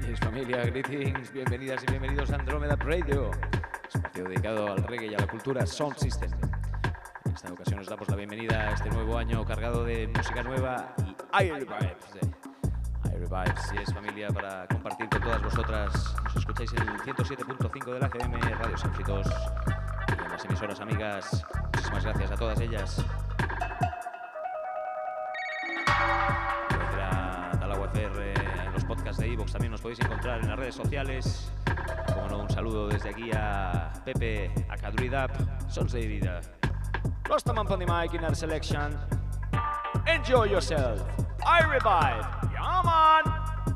Yes, familia, greetings, bienvenidas y bienvenidos a Andromeda Radio, espacio dedicado al reggae y a la cultura Sound System. En esta ocasión os damos la bienvenida a este nuevo año cargado de música nueva y Air Vibes. Air Vibes, yes, familia, para compartir con todas vosotras. Nos escucháis en el 107.5 de la FM, Radios Éxitos y en las emisoras amigas. Muchísimas gracias a todas ellas. En los podcasts de iVoox también nos podéis encontrar en las redes sociales. Como no, un saludo desde aquí a Pepe, a Cadruidap, Sons de Vida. Rostaman on the mic in our selection. Enjoy yourself. I revive. Yeah, man.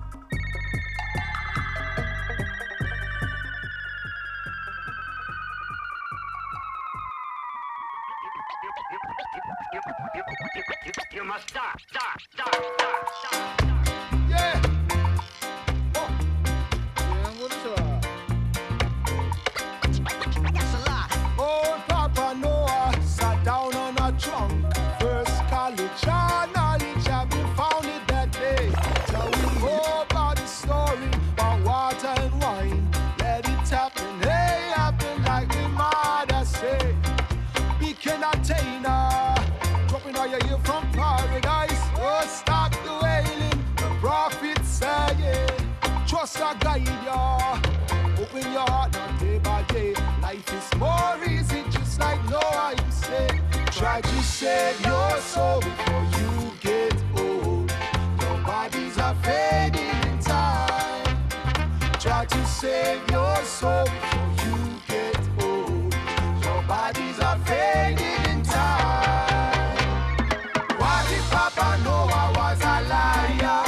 You must stop. Yeah. Oh. Yeah, what is that? That's a lie. Old Papa Noah sat down on a trunk. First college knowledge have been founded that day. So we go about the story about water and wine. Let it happen, hey, happen like the mother say. Big entertainer, dropping all your ear from paradise. Oh, stop the wailing, the prophet say, yeah. Trust a guide, yeah. Open your heart now day by day. Life is more easy, just like Noah, you say. Try to save your soul before you get old. Your bodies are fading in time. Try to save your soul before you get old. Your bodies are fading in time. What if Papa Noah was a liar?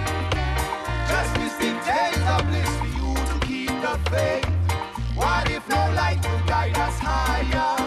Just mystic tales of bliss for you to keep the faith. What if no light will guide us higher?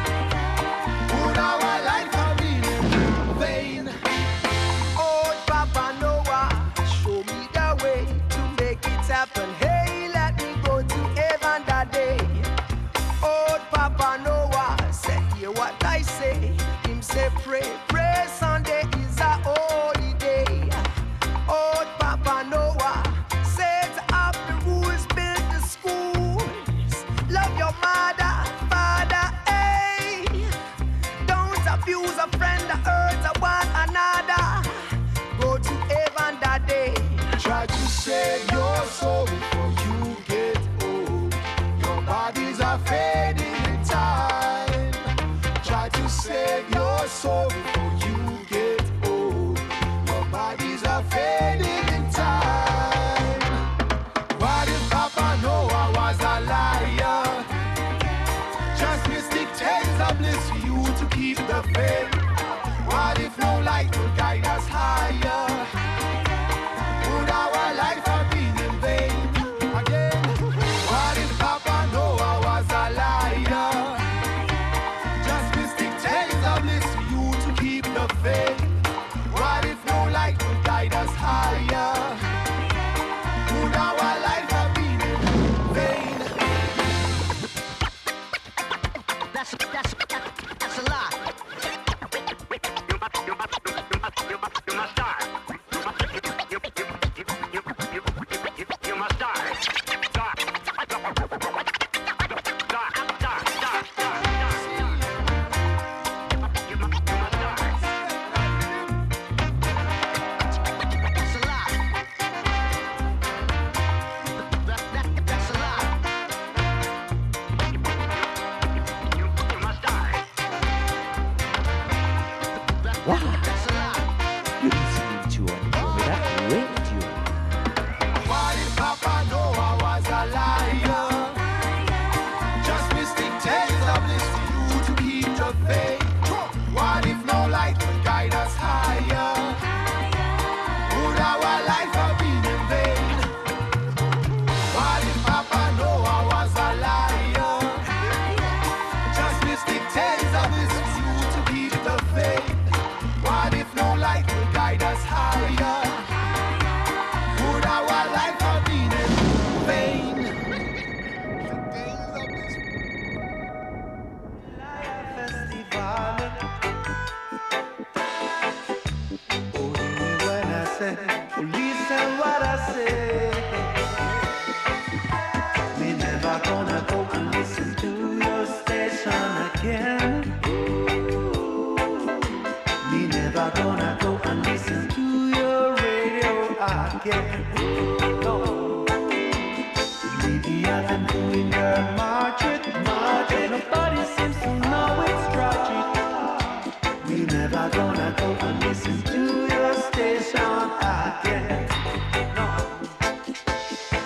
Would our life have been in vain? Oh, Papa Noah, show me the way to make it happen. Hey, let me go to heaven that day. Oh, Papa Noah, say hear what I say. Him say pray Sunday is a holy day. Oh, Papa Noah, set up the rules, build the schools. Love your mother, father, hey. Don't abuse a friend, hurt one another. Go to heaven that day. Try to save your soul before you get old. Your bodies are fading in time. Try to save your soul before you get old. Your bodies are fading in time. What if Papa Noah was a liar? Just mystic tales of bliss for you to keep the faith. What if no light will guide us higher? Would our life have been in vain?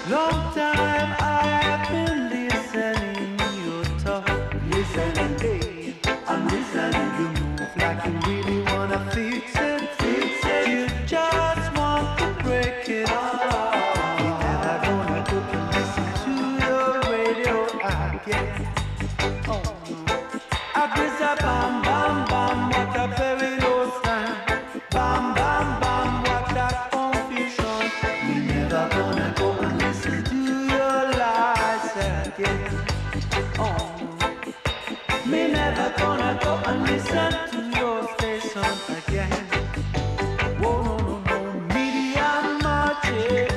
Long time I've been listening you talk, listening day. I'm listening you move like you really wanna fix it, fix it. You just want to break it off. You're never gonna go and listen to your radio again. Oh no. I guess a bam bam bam, what a very low sound. Bam bam bam, what a confusion. We never gonna go and listen to your lies again. Oh no. Me never gonna go and listen to your station again. Whoa, no, no, no, media magic.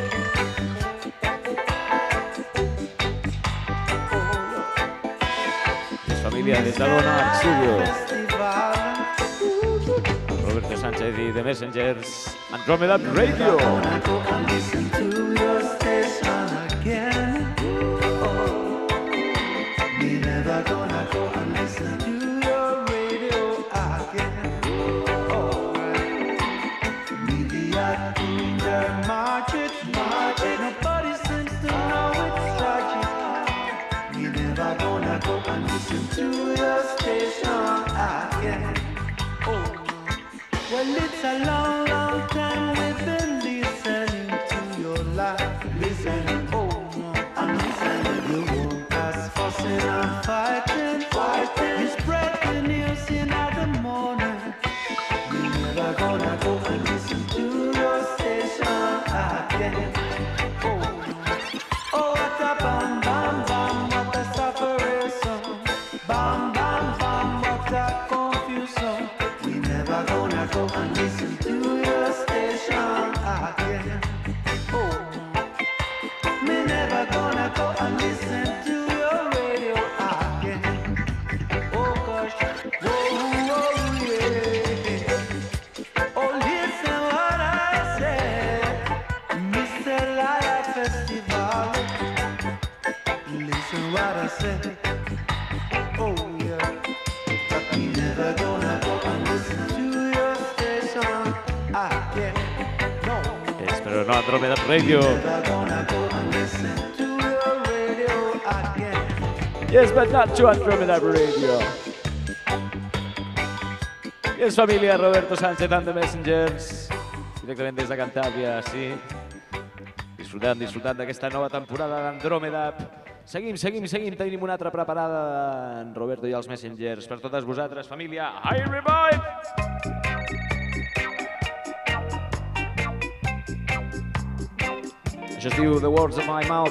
Es familia de Salona Studio. Festival. Roberto Sánchez y The Messengers. Andromeda Radio. Gonna go and listen to your station again. Oh, me never gonna go and listen to your radio again. Alright, media doing their market. Nobody seems to know it's tragic. Me never gonna go and listen to your station again. Oh. Well, it's a long, long time we've been listening to your life. Listening, oh no, I'm listening. You want us fussing and fighting, fighting. You spread the news in the morning. You're never gonna go and listen to your station again. Oh no, oh what a bam, bam, bam, what a separation. Bam, bam, bam, what a confusion. We never gonna go and listen to your station again. Oh, me never gonna go and listen to your radio again. Oh gosh, whoa, whoa, yeah. Oh, listen what I said, Mr. Liar Festival. Listen what I said. Oh yeah. We never gonna go and listen to your station again. No, Espero no Andromeda Radio. never gonna go and listen to your radio again. Yes, but not to Andromeda Radio. Yes, familia, Roberto Sánchez and The Messengers. Directamente des de Cantàbria, sí. Disfrutant d'aquesta nova temporada d'Andròmeda. Seguim. Tenim una altra preparada, en Roberto i els Messengers. Per totes vosaltres, família. I revive! Això es diu The Words of My Mouth.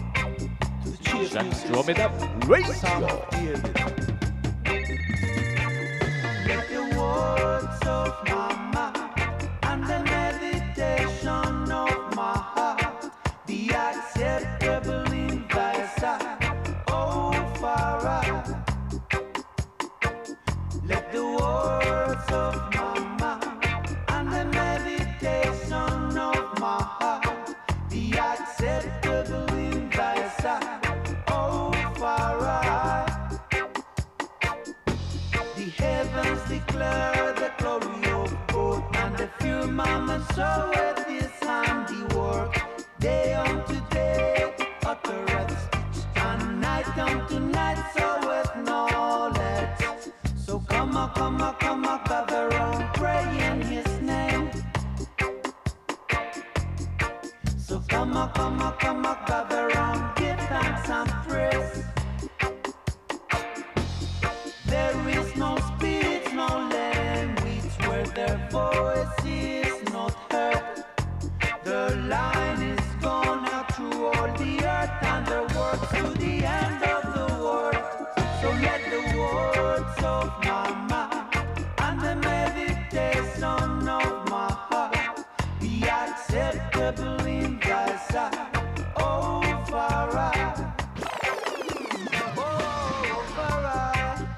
Andromeda Radio. Let the words of my mouth and the meditation of my heart be acceptable in thy sight, oh Father. Let the words of my mouth and the meditation of my heart be acceptable in thy sight, oh Father. The heavens declare the glory of God, and the firmament showeth his handiwork. Day unto day uttereth speech, and night unto night showeth knowledge. So come on, gather round, pray in his name. So come on, gather round, give thanks and praise. There is no speech, no language where their voice is not heard. The line is gone out through all the earth, and their words to the end of the world. So let the words of my mouth and the meditation of my heart be acceptable in thy sight, oh Father. Oh Father.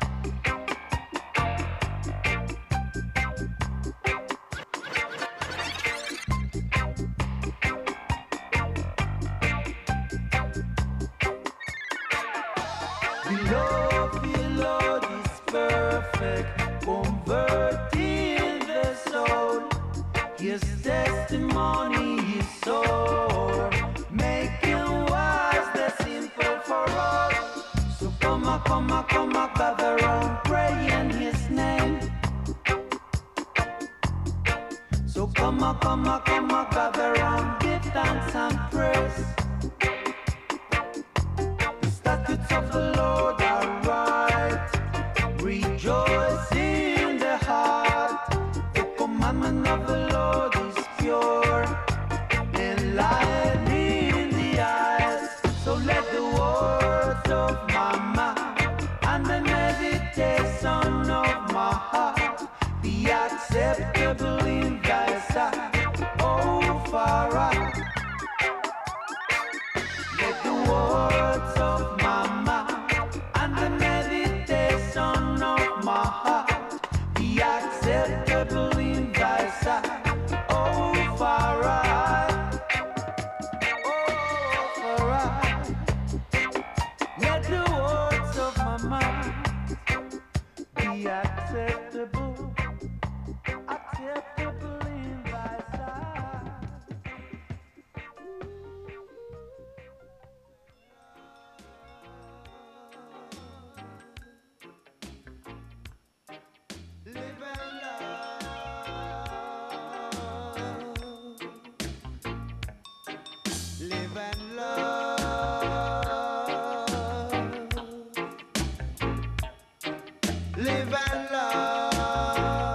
The Lord is perfect, converting the soul. His testimony is sure, making gather round, praying His name. So come, gather round, give thanks and praise. The statutes of the Lord are right. Rejoice in the heart. The commandment of the Lord is pure, enlightening the eyes. So let the words of my mouth and the meditation of my heart be acceptable in thy sight, oh Father. Let the words of my mouth and the meditation of my heart be acceptable in thy sight, oh Father. Oh Father. Let the words of my mouth be acceptable, acceptable in thy sight. Live and love. Live and love. Live and love.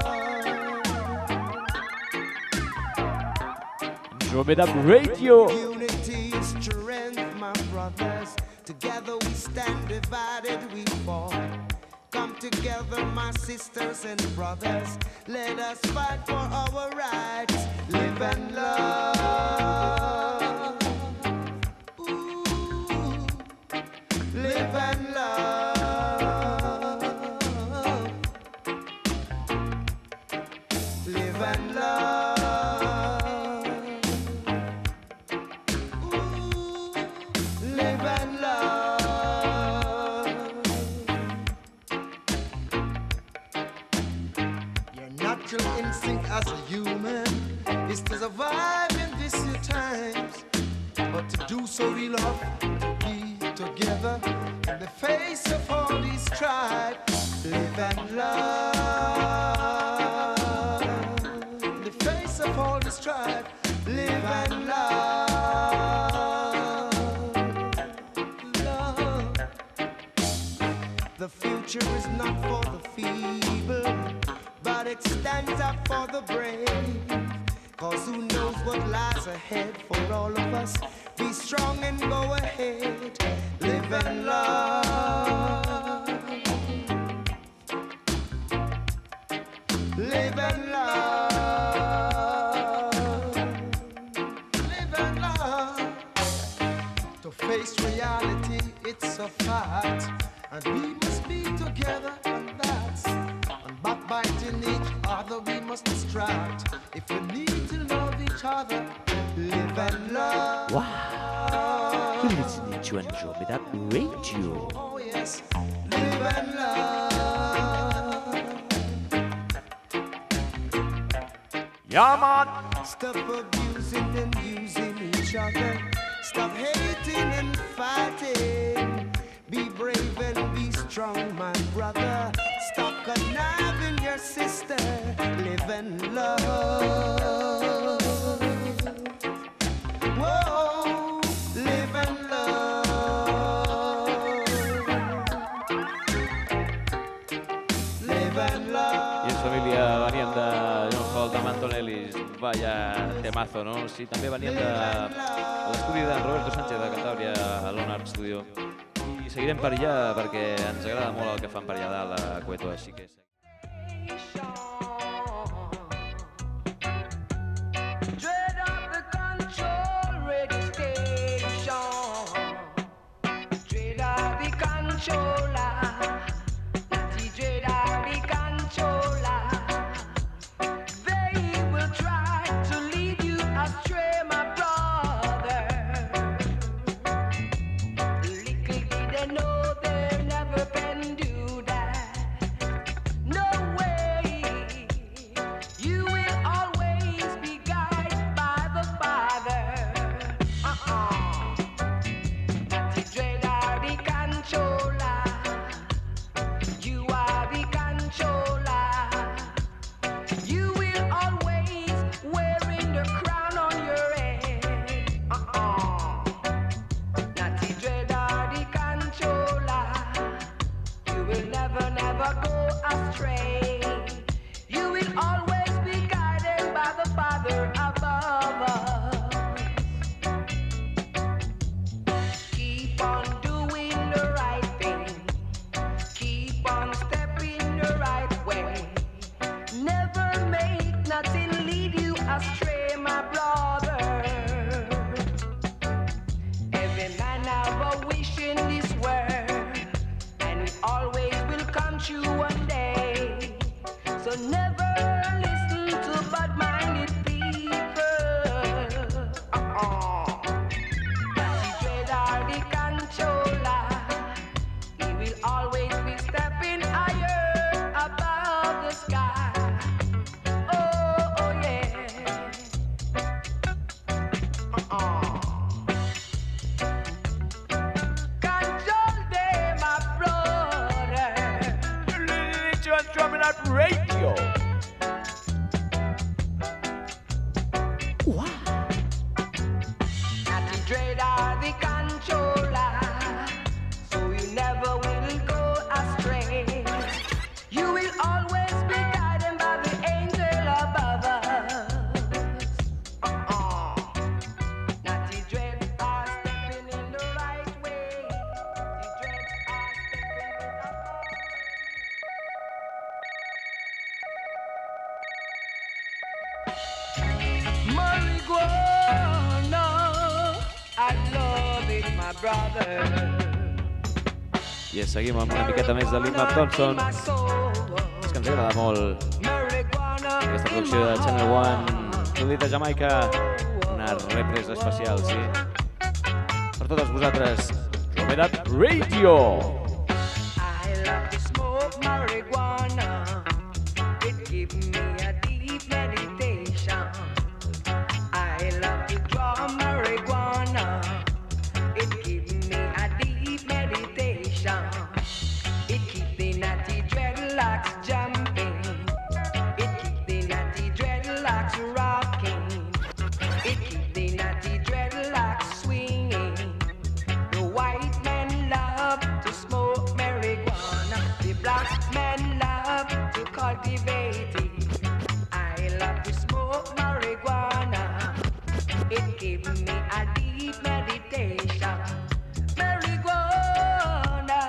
Andromeda Radio. Unity is strength, my brothers. Together we stand, divided we fall. Come together, my sisters and brothers. Let us fight for our rights. Live and love. Ooh. Live and love. Live and love. Ooh. Live and love. Your natural instinct as a human is to survive in these times. But to do so we'll have to be together in the face of all these tribes. Live and love. In the face of all these tribes. Live and love. Love. The future is not for the feeble, but it stands up for the brave. Cause who knows what lies ahead for all of us. Be strong and go ahead. Live and love. Live and love. Live and love. To face reality, it's a fact. And we must be together, and that's. And backbiting each other, we must distract. If we need to love each other, live and love. Wow. You're listening to Andromeda Radio. Oh yes, live and love. Yeah, man. Stop abusing and using each other. Stop hating and fighting. Be brave and be strong, my brother. Stop conniving your sister. Live and love. Whoa, live and love. Live and love. I és família, venien de John Holt, de Mantonellis, vaya temazo, no? Sí, també venien de l'estudi de Roberto Sánchez de Cantàbria a l'Onart Studio. I seguirem per allà perquè ens agrada molt el que fan per allà dalt a Cueto, així que... Dread of the control radio station. Dread of the controller. The dread of the controller. They will try to lead you astray, my brother. Little did they know they never can do that. hurt you one day. So never listen to bad-minded people. The dread or the controller, he will always be stepping higher above the sky. Oh yeah. Control them, my brother. Religion drumming at radio. Not the dread or the controller, so you never will go astray. You will always be guided by the angel above us. Not the dread are stepping in the right way. The dread are stepping in the marijuana, I love it, my brother. I seguim amb una miqueta més de Lima Thompson. És que ens agrada molt aquesta producció de Channel One, produït a Jamaica. Una represa especial, sí. Per totes vosaltres, Novedat Radio. I love to smoke marijuana. It gives me a deep meditation. I love to draw marijuana. It gives me a deep meditation. It keeps the natty dreadlocks jumping. It keeps the natty dreadlocks rocking. It keeps the natty dreadlocks swinging. The white men love to smoke marijuana. The black men love to cultivate it. I love to smoke marijuana. It gives me a deep meditation. Marijuana,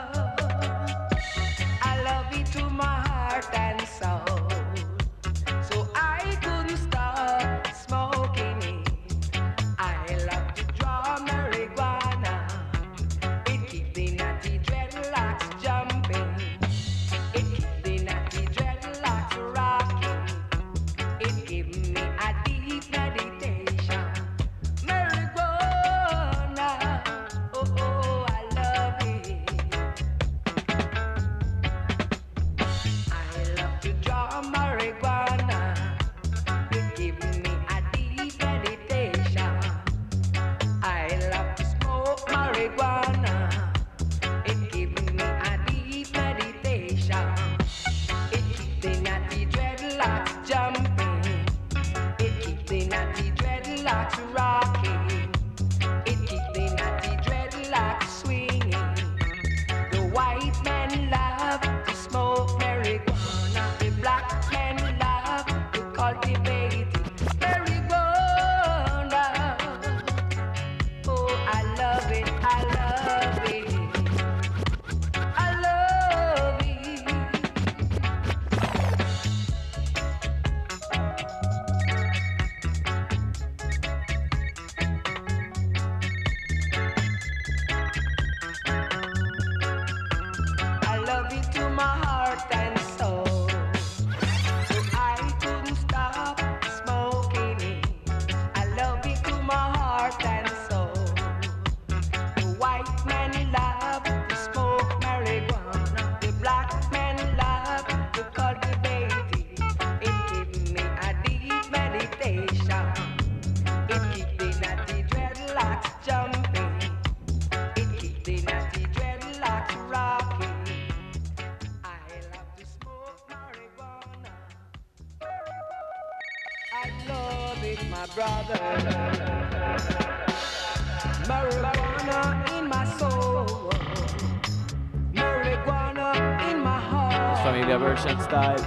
I love it to my heart and soul. So I couldn't stop smoking it. I love to draw marijuana. It keeps the natty dreadlocks jumping. It keeps the natty dreadlocks rocking. It gives me a deep meditation. Marijuana, oh, I love it. I love to draw marijuana. It gives me a deep meditation. I love to smoke marijuana. It gives me a deep meditation. It keeps the natty dreadlocks jumping. It keeps the natty dreadlocks rocking. It keeps the natty dreadlocks swinging. The white men love to smoke marijuana. The black men love to cultivate it. Marijuana, oh, I love it, I love it. I love it. I love it to my heart and soul. So I couldn't stop smoking it. I love it to my heart and soul. The white men love to smoke marijuana. The black men love to cultivate it. It gives me a deep meditation. It keeps the natty dreadlocks jumping. It keeps the natty dreadlocks rocking. I love to smoke marijuana. I love it, my brother. Marijuana in my soul. Marijuana in my heart. Familia version style.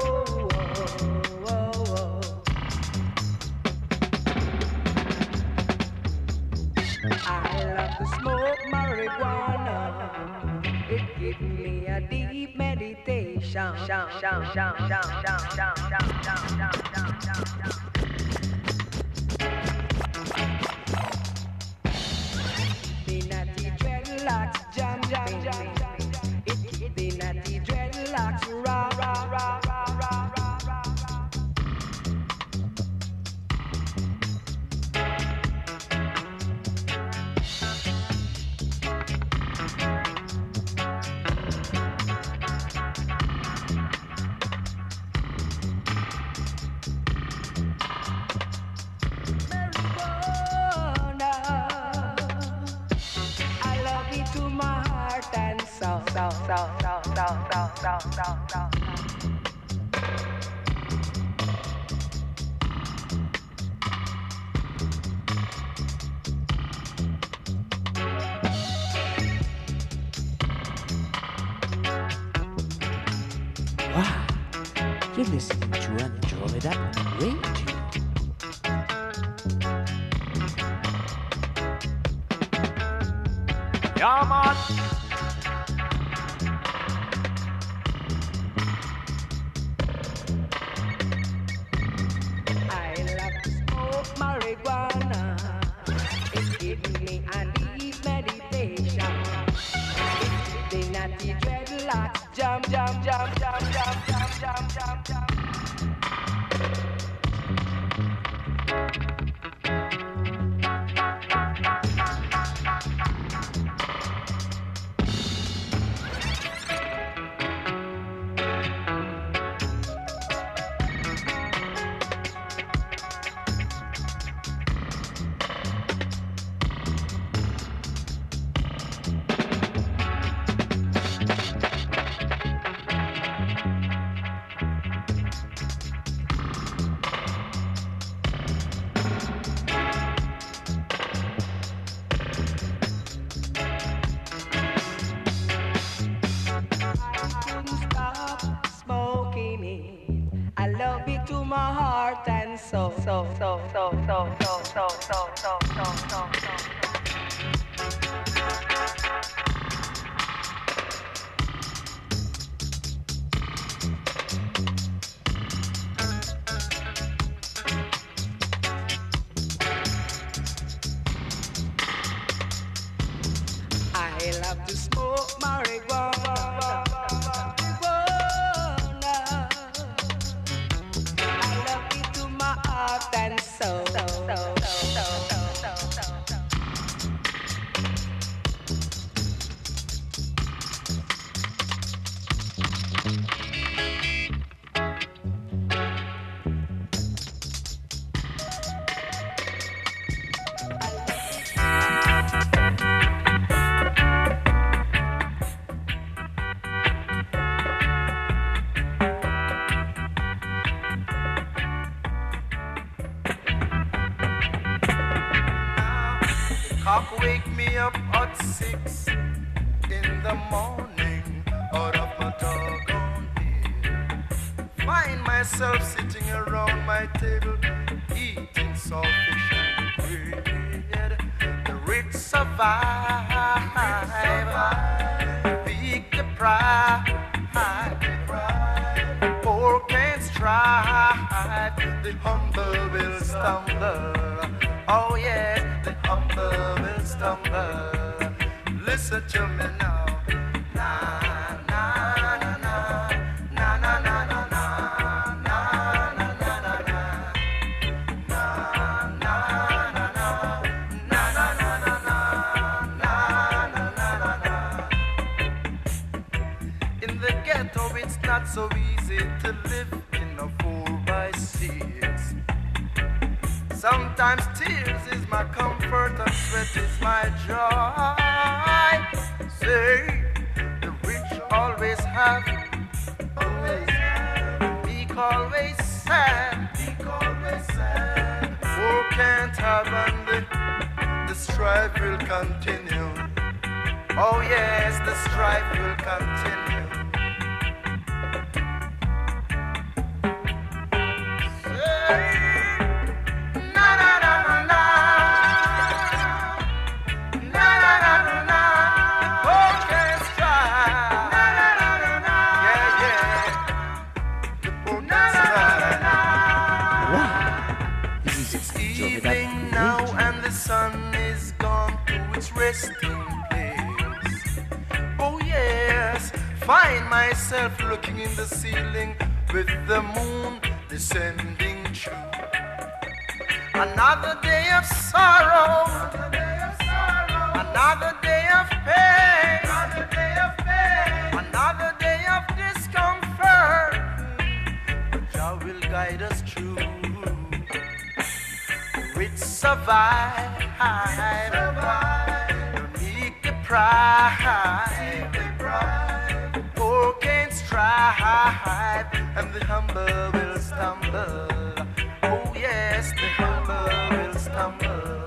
I love to smoke marijuana. It gives me a deep meditation. The natty dreadlocks jumping. It keeps the natty dreadlocks Wow, you're listening to Andromeda Radio. Yeah, man. I love to smoke marijuana. It gives me a deep meditation. The natty dreadlocks jump, jump, jump, jump, jump, jump, jump, jump, jump. I love to smoke marijuana. I love it to my heart and soul. Cock wake me up at 6 in the morning, out of my doggone bed. Find myself sitting around my table, eating saltfish and bread. The rich survive, the weak deprive, the poor can't strive, the humble will stumble. Oh yes, the humble will stumble. Listen to me now. Na na na na na na na na na na na na na. In the ghetto it's not so easy to live in a 4x6. Sometimes tears is my comfort and sweat is my joy. Say, the rich always have, meek always sad, poor can't have and the strife will continue. Oh yes, the strife will continue. Evening now and the sun is gone to its resting place. Oh yes, find myself looking in the ceiling with the moon descending true. Another day of sorrow, another day of pain, another day of discomfort. But Jah will guide us through. Rich survive, the meek deprive, poor can't strive. strive, and the humble will stumble. Oh yes, the humble will stumble.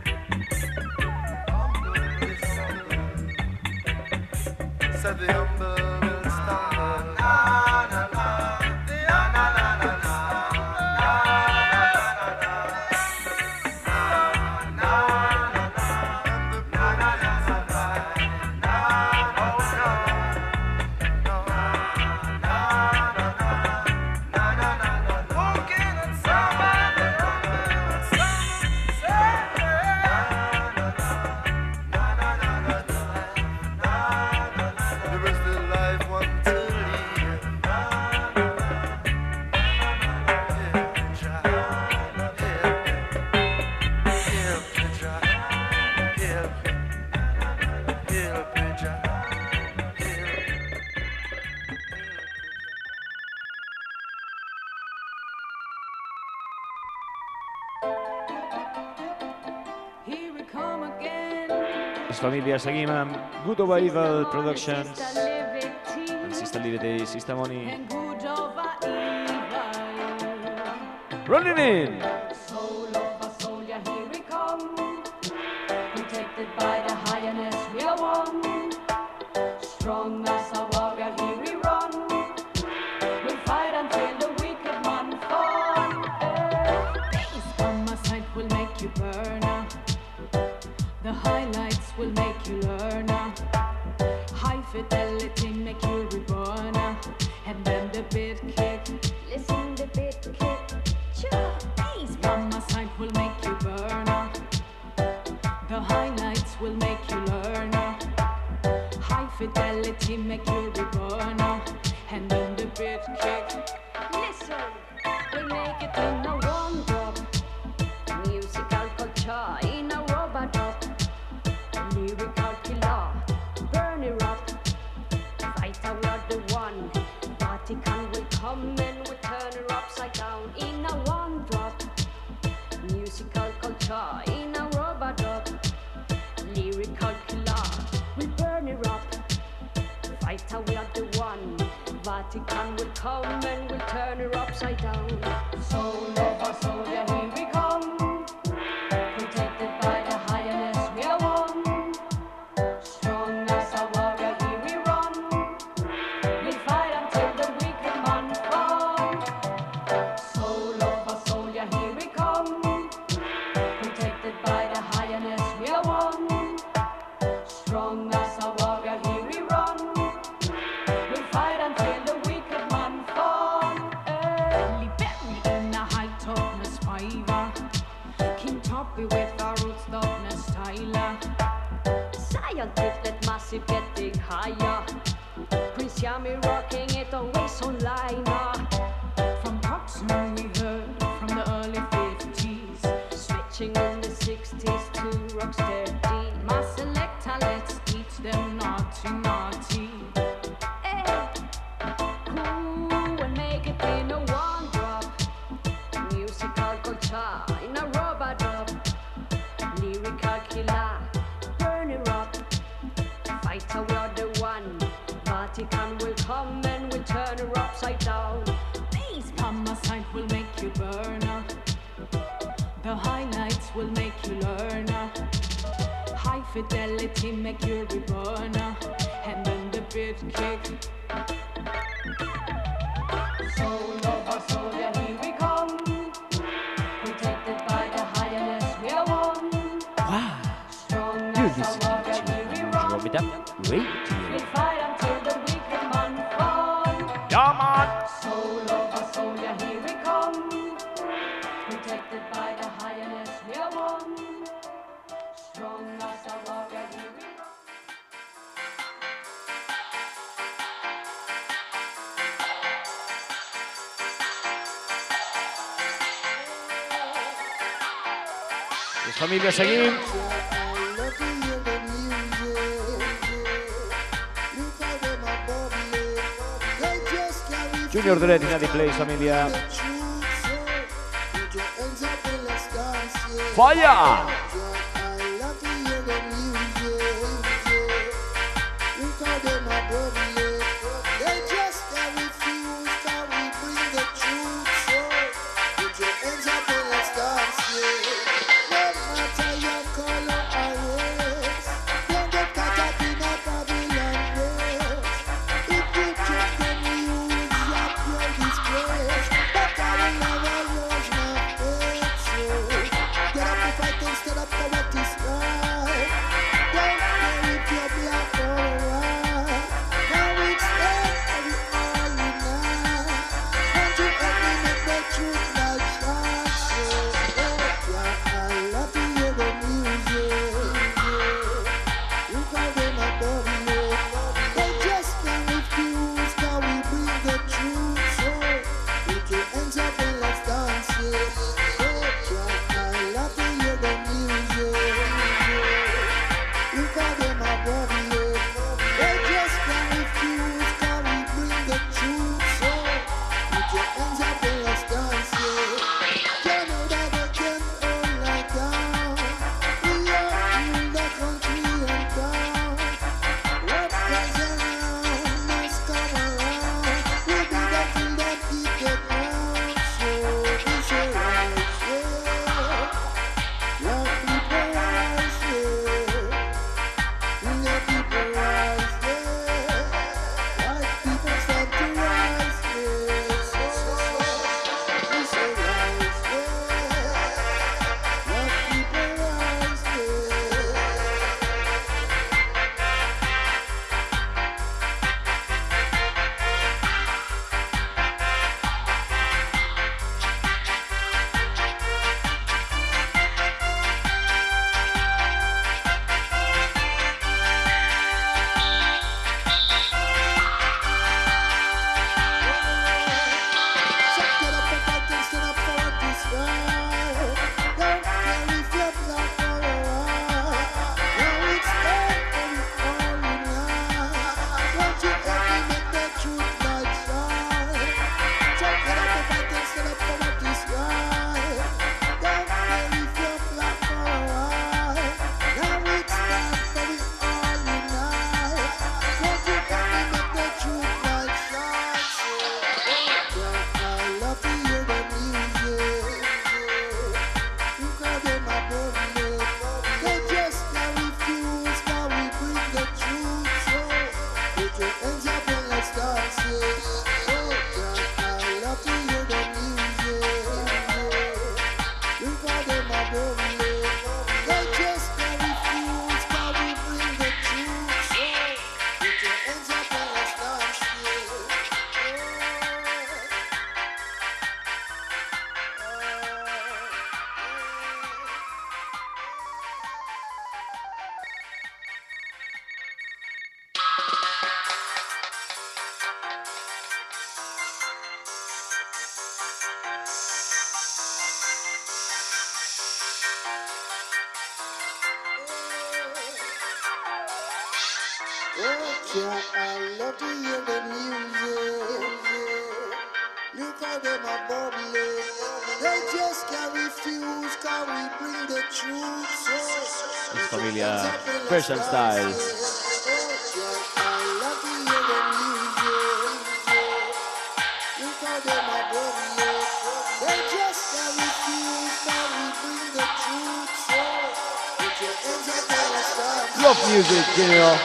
So the humble will stumble. Na, na, na, na, na, na, na, na, Here we come again. Les família seguim amb Good Over Evil Productions, amb Sister Liberty, Sister Money. And good over evil. Running in! Soul of a soldier, here we come. Protected by the highness, we are one. Strong as a warrior, here we run. We'll fight until the wicked man fall. Things from my side will make you burn. The highlights will make you learn. High fidelity make you reborn. And then the beat kick. Listen the beat kick. These from my side will make you burn. The highlights will make you learn. High fidelity make you reborn. And then the beat kick. Listen, we'll make it in a one drop. Musical culture in a robot drop. Lyrical killer, burn it up. Fight we are the one. Vatican will come and we turn it upside down in a one drop. Musical culture in a robot drop. Lyrical killer, we burn it up. Fight we are the one. Vatican will come and we'll turn it upside down. Soul of a soldier, here we come. Protected by the highness, we are one. Strong as a warrior, here we run. We'll fight until the wicked man fall. Soul of a soldier, here we come. Protected by the highness, we are one. Strong as a warrior, here we run. We'll fight until the wicked man fall. Early buried in a high toughness fiber. King Toppy with our roots toughness styler. Scientific massive getting higher. Prince Yami rocking it always online. From Coxon we heard from the early 50s. Switching in the 60s to rocksteady. My selector, let's teach them naughty, naughty. Hey, cool and make it in a one drop. Musical culture in a robot drop. Lyrical killer, burn it up. Fighter, we are the one. Vatican will come and we'll turn it upside down. These from my side will make you burn. The highlights will make you learn. High fidelity make you reborn. And then the beat kick. Soul of a soldier, here we come. Protected by the highness, we are one. Wow! Strong You're as a listening warrior, here we to run. Drop It Up Radio. We'll fight until the wicked man fall. Yeah, man! Soul of a soldier, here we come. Protected by the highness, we are one. Strong as a warrior, here we run. Les família seguim. Junior Dread in the place, família. Fire! They just carry Yeah, I love to hear the music. Look how them are bubbling. They just can't refuse, can we bring the truth? So, Es familia Fresh and Styles. yeah, I love to hear the music. Look how them are bubbling. They just can't refuse, can we bring the truth? So, put your hands up and start. Love music, Junior.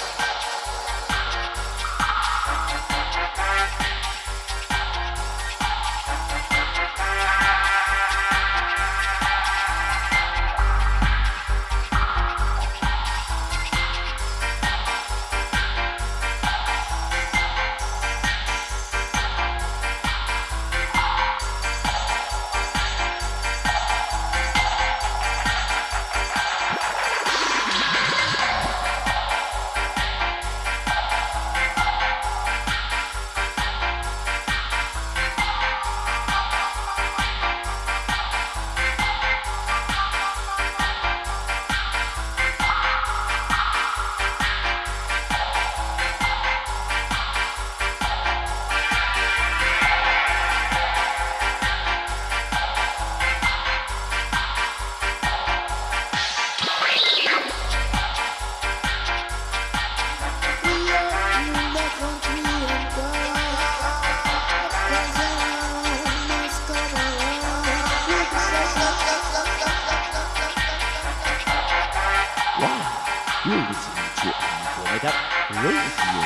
You're listening to Andromeda Radio.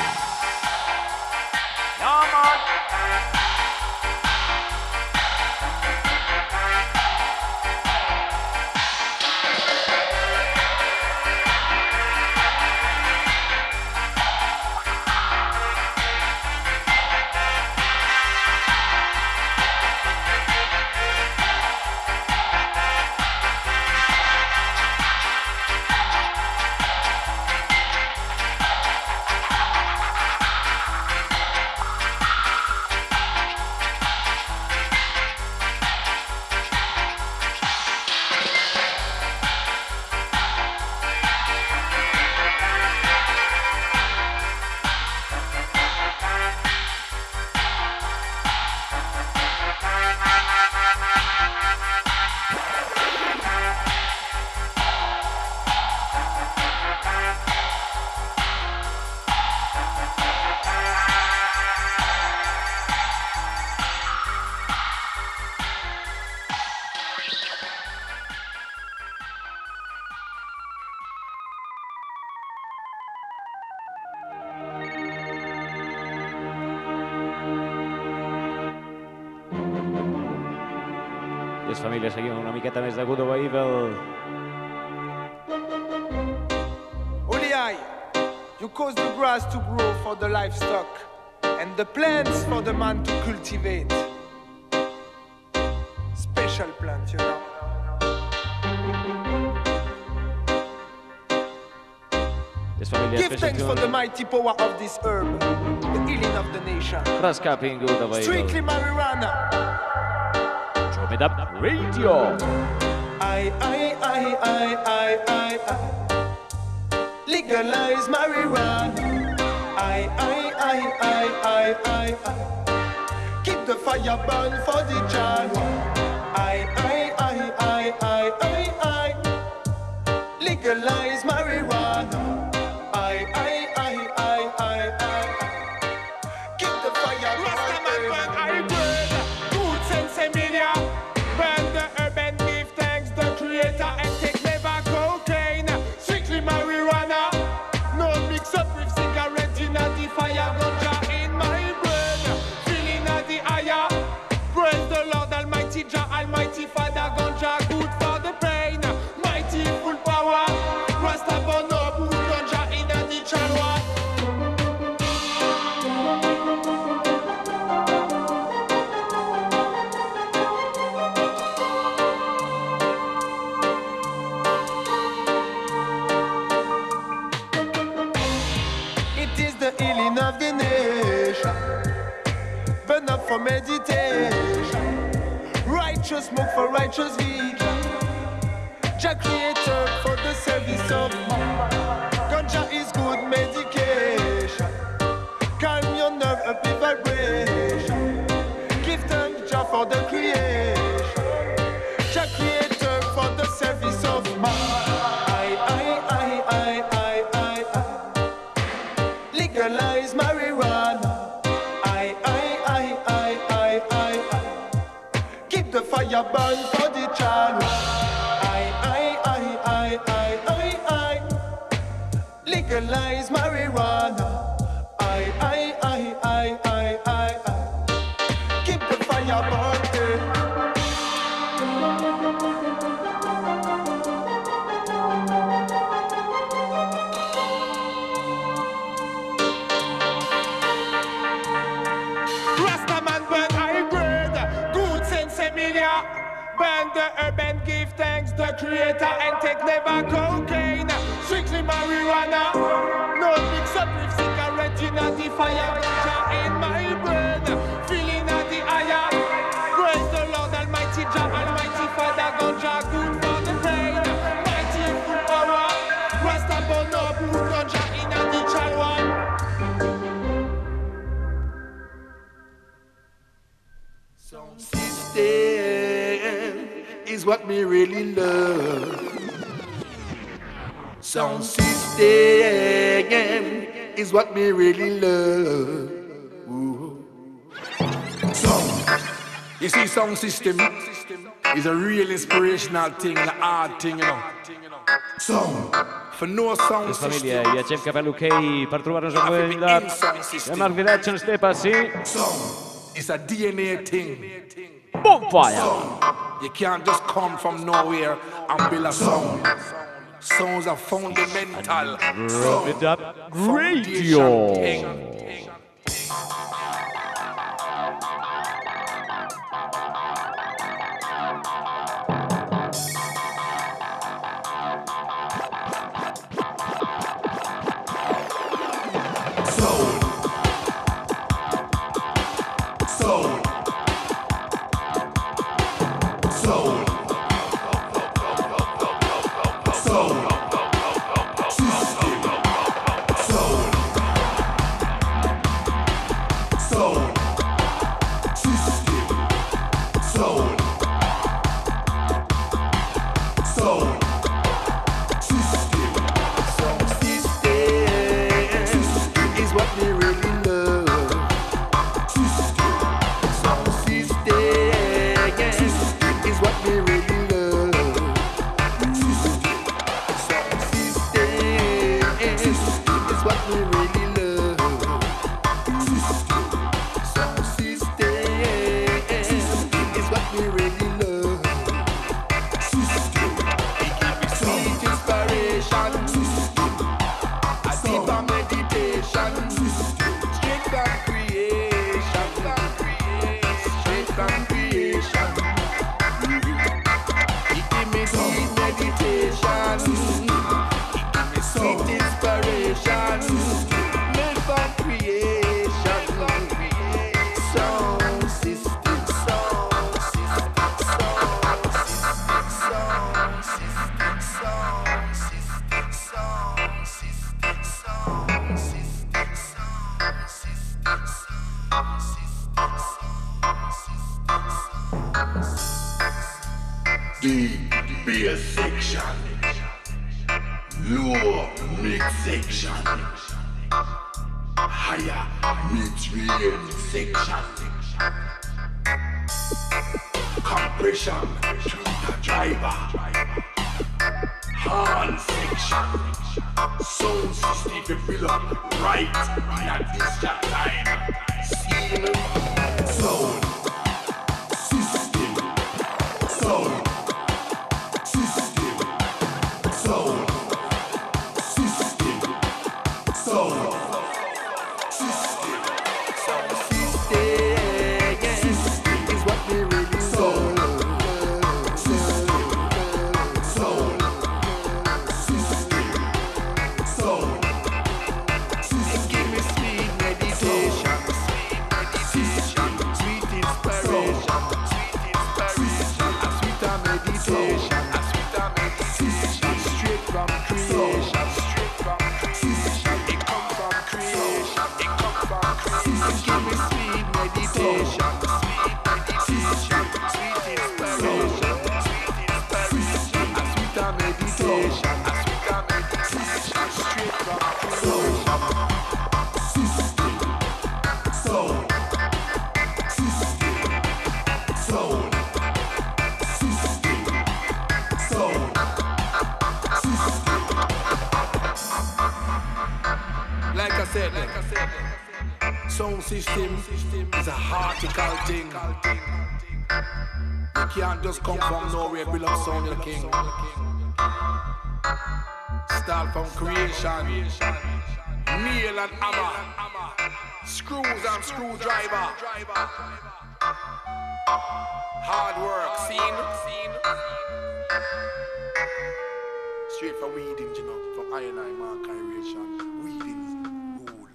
Les famílies seguim una miqueta més de Good Over Evil. Oliai, you cause the grass to grow for the livestock and the plants for the man to cultivate. Special plant, you know. Les famílies Give thanks for the mighty power of this herb, the healing of the nation. Rascaping Good Over Evil. Strictly marijuana. Andromeda Radio. I. Legalize marijuana. I. Keep the fire burn for the child. I. Legalize marijuana. I. Keep the fire burn. I burn. Good sense media. Burn the urban, give thanks the creator and take never cocaine. Strictly marijuana. No mix up with cigarette in the fire. Ganja in my brain. Feeling at the higher. Praise the Lord Almighty, Jah Almighty Father. Ganja good for the pain. Mighty full power. Rasta burn up. Ganja in the chalwa. It is the healing of the nation. Burn up for meditation. Righteous smoke for righteous vision. Jah creator for the service of man. Ganja is good medication. happy vibration. Give thanks Jah for the creation. Jah creator for the service of man. Legalize marijuana. Keep the fire burn for the child. Legalize marijuana. Keep the fire burning. Rastaman burn high grade, good sense Emilia. Burn the herb and give thanks the creator and take never cocaine. Strictly marijuana. No mix up with cigarette in the fire. Ganja in my brain. Feeling at the higher. Praise the Lord Almighty Jah, Almighty Father. Ganja good for the pain. Mighty full power. Rasta burn up, put ganja in the chalwa. Sound system is what me really love. Sound system is what me really love. Ooh. Sound. You see, sound system is a real inspirational thing, an art thing, you know. Sound. For no sound Jest system. família i a gent que ve a l'hoquei per trobar-nos a Mobilitat. Hem arribat a Stepa, sí? Sound. It's a DNA thing. Bonfire! Sound. You can't just come from nowhere and build a sound. Sounds are fundamental. Drop it up. Foundation Radio! thing. Soul. Soul. Soul. Soul. System. Soul. Soul. System. Soul. Soul. System. Soul system is what we really love. System. Soul system is what we really love. System. Soul system is what we really love. System. Soul system is what we really love. System. It give me sweet inspiration. System. A deeper meditation. System. Straight from creation. Straight from creation. It give me sweet meditation. It give me sweet inspiration. Made from creation. Sound system. Sound system. Sound system. Sound system. Sound system. Sound system. Sound system. Sound system. The bass section, low mix section, higher mid-range section, compression to the driver, horn section, sound system to fill up right at this time. Scene, sound system, sound. System, soul, system, soul, system, soul, system is what we really soul, system, soul, system, soul, system. Give me sweet meditation, sweet inspiration, sweet meditation. Straight from creation, it comes from and me sweet meditation. Sweet meditation, sweet inspiration, sweet inspiration. A sweeter meditation, a sweeter meditation. Straight from creation. System, soul, system, soul, system, soul, system. Like I said, sound system is a heartical thing. You can't just come from nowhere, build up sound, the king. Start from creation, nail and hammer, screws and screwdriver. Hard work, seen. Straight from weeding, you know, from iron and mark creation. Weeding rule.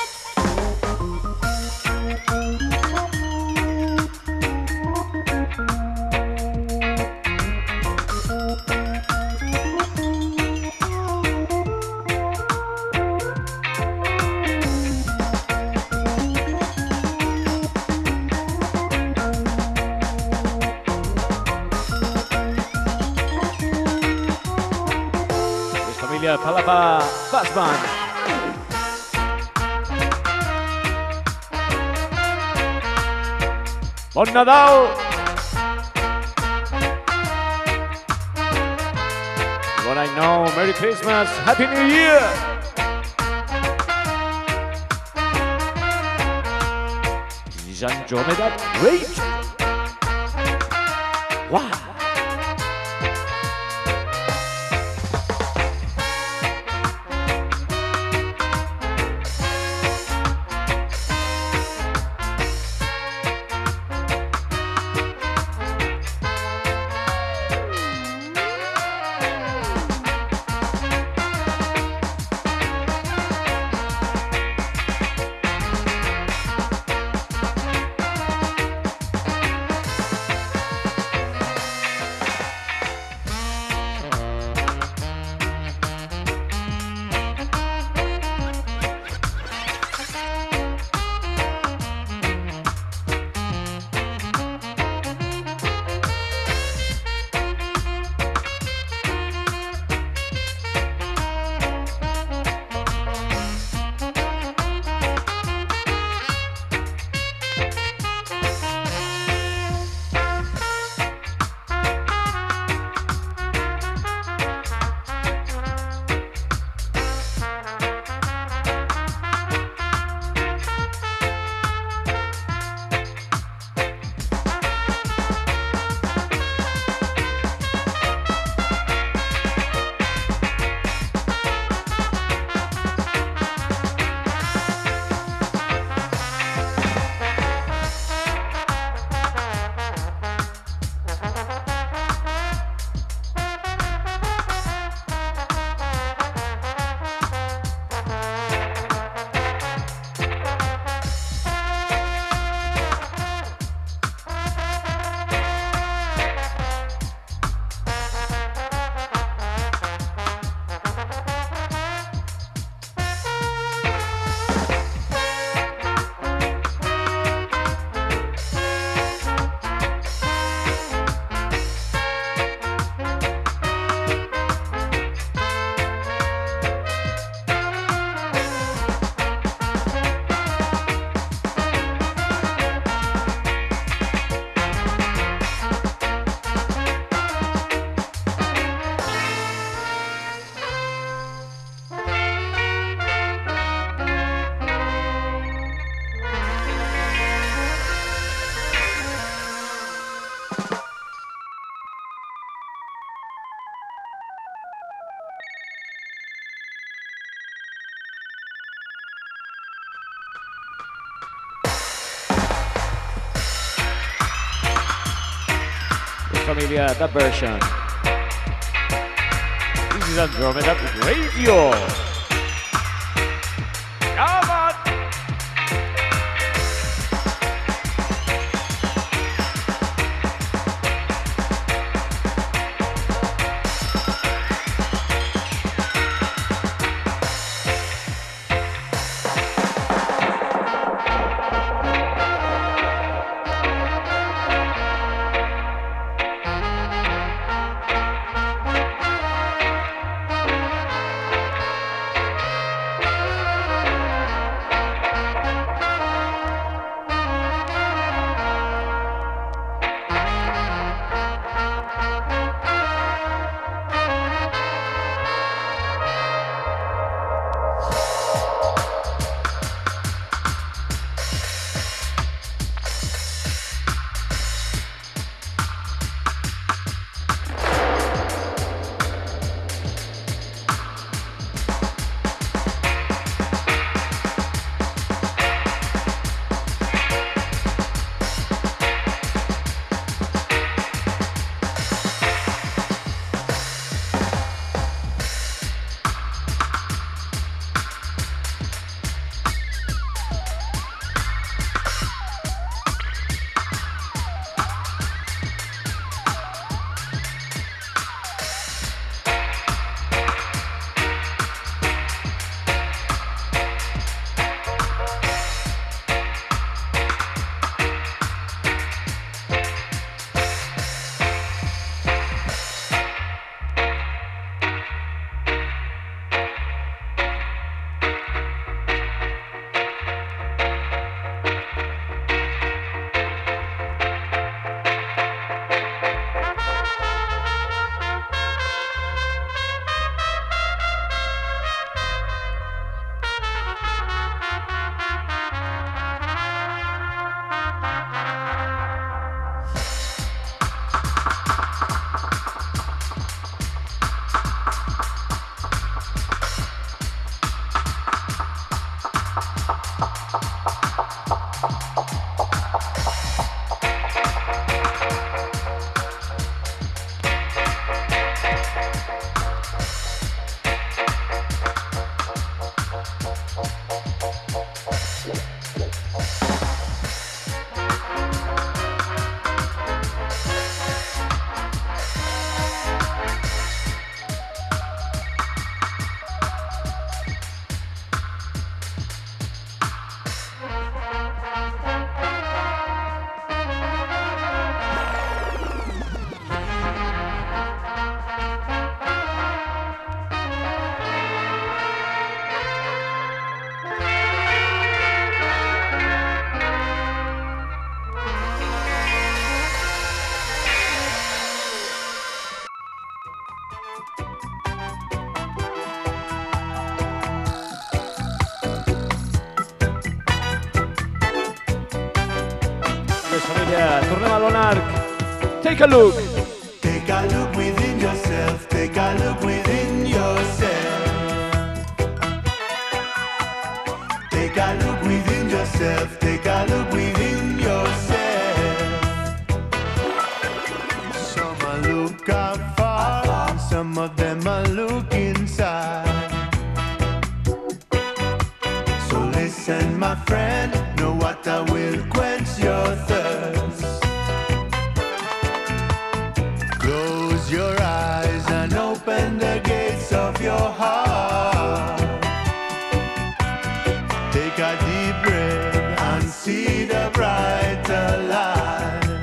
Familia Palapa Bassman. Bon Nadal! What I know, Merry Christmas, Happy New Year! This is Andromeda Radio. Wow! Familia, that version. This is Andromeda Radio. Come on! tornem a l'Onarc. Take a look. Take a look within yourself, take a look within yourself. Take a look within yourself, take a look within yourself. Some are look afar, and some of them are look inside. So listen, my friend, no water will quench your thirst. Close your eyes and open the gates of your heart. Take a deep breath and see the brighter light.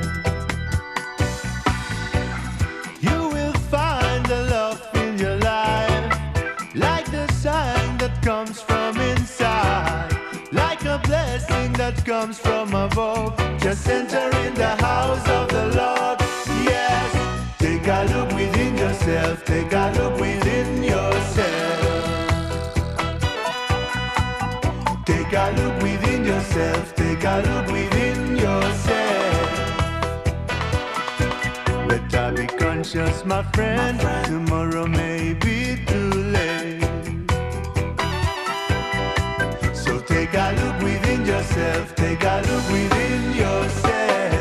You will find the love in your life, like the sign that comes from inside, like a blessing that comes from above. Just enter in the house of the Lord. Yes, take a look within yourself, take a look within yourself. Take a look within yourself, take a look within yourself. Better be conscious, my friend, tomorrow may be too late. So take a look within yourself, take a look within yourself.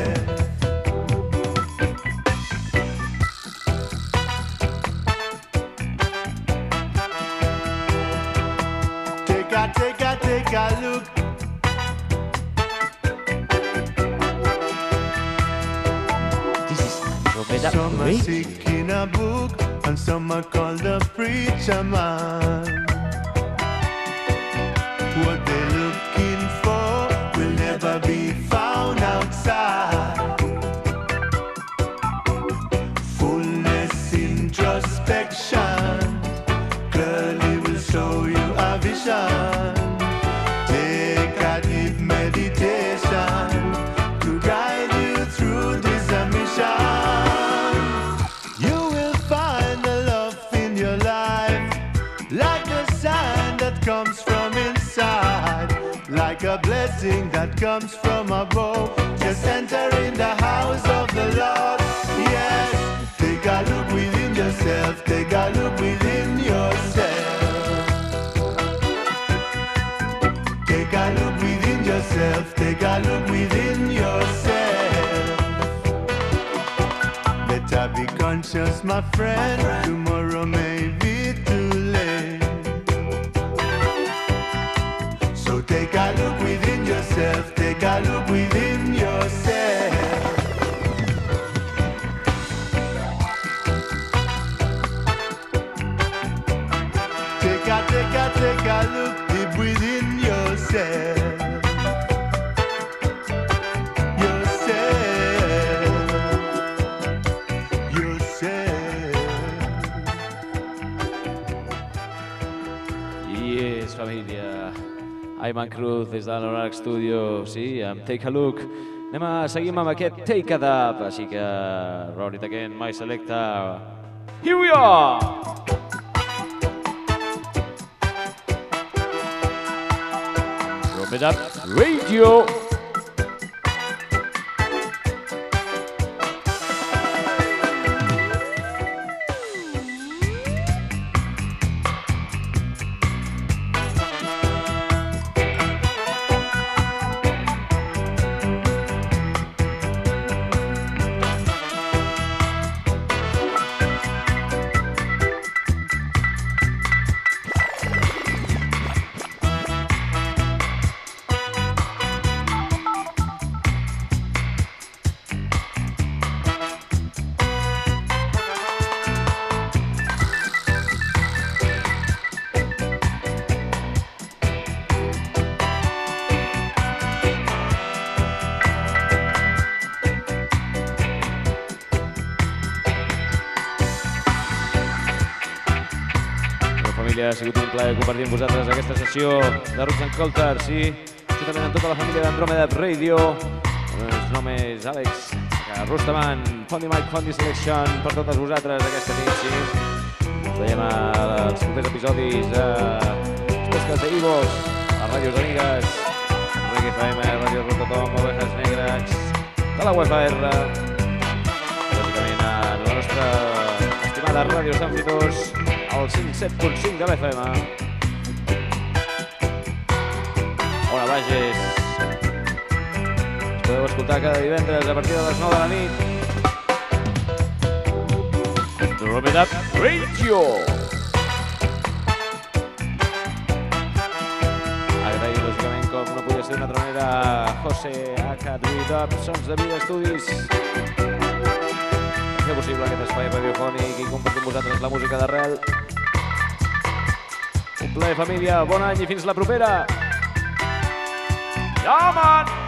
Take a look. This is Andromeda Some are Radio. sick in a book, and some are called a preacher man. What they're looking for will never be found outside. Fullness, introspection, clearly will show you a vision. Take a deep meditation to guide you through this mission. You will find the love in your life, like the sign that comes from inside, like a blessing that comes from above. Just enter in the house of the Lord. Yes, take a look within yourself, take a look within yourself. Take a look within yourself, take a look within yourself. Better be conscious, my friend, tomorrow may be too late. So take a look within yourself, take a look within yourself. Take a look deep within yourself. Yes, família. Ayman Cruz des de l'Onarc Studio, sí, amb Take a Look. Seguim amb aquest Take a Dab, així que roll it again, my selector. Here we are! Andromeda Radio. Ha sigut un plaer compartir amb vosaltres aquesta sessió de Roots and Culture, sí, juntament amb tota la família d'Andromeda Radio. El nom és Àlex Rustaman, Fondi Mike, Fondi Selection, per totes vosaltres aquesta nit, sí. Ens veiem als propers episodis als podcasts d'Ivos, a les ràdios amigues, Reggae FM, Ràdio Rototom, Ovejas Negres, de la UFR, lògicament a la nostra estimada Ràdio Sant Fitós, al 107.5 de l'FM. Ona Bages. Ens podeu escoltar cada divendres a partir de les 9 de la nit. Drop It Up Radio. Agrair, lògicament, com no podia ser d'una altra manera, a José H. Drop It Up, Sons de Vida Estudis. Fer possible aquest espai radiofònic i compartir amb vosaltres la música d'arrel. Un plaer, família, bon any i fins la propera! Ja, man!